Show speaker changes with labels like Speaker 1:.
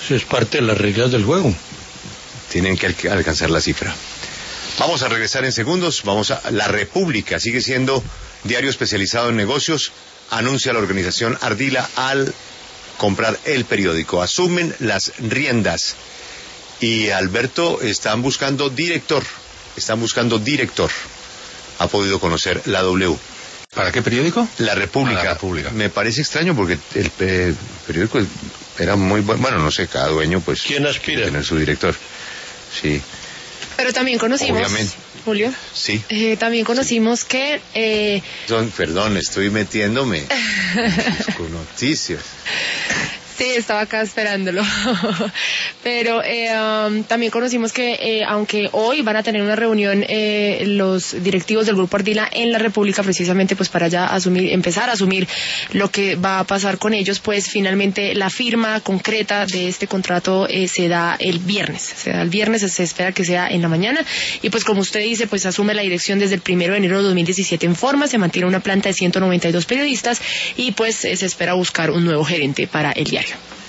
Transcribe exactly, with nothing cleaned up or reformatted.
Speaker 1: es parte de las reglas del juego.
Speaker 2: Tienen que alc- alcanzar la cifra. Vamos a regresar en segundos. Vamos a La República, sigue siendo diario especializado en negocios. Anuncia la organización Ardila al comprar el periódico. Asumen las riendas. Y Alberto, están buscando director. Están buscando director. Ha podido conocer la W.
Speaker 3: ¿Para qué periódico?
Speaker 2: La República.
Speaker 3: Ah, La República.
Speaker 2: Me parece extraño porque el pe- periódico era muy bueno. Bueno, no sé, cada dueño pues
Speaker 1: ¿Quién aspira?
Speaker 2: tener su director. Sí,
Speaker 4: Pero también conocimos,
Speaker 2: Obviamente.
Speaker 4: Julio,
Speaker 2: sí.
Speaker 4: eh, también conocimos que... Eh,
Speaker 2: Son, perdón, estoy metiéndome con noticias.
Speaker 4: Sí, estaba acá esperándolo. Pero eh, um, también conocimos que, eh, aunque hoy van a tener una reunión eh, los directivos del Grupo Ardila en la República, precisamente pues para ya asumir, empezar a asumir lo que va a pasar con ellos, pues finalmente la firma concreta de este contrato eh, se da el viernes. Se da el viernes, se espera que sea en la mañana. Y pues como usted dice, pues asume la dirección desde el primero de enero de dos mil diecisiete en forma, se mantiene una planta de ciento noventa y dos periodistas y pues eh, se espera buscar un nuevo gerente para el diario.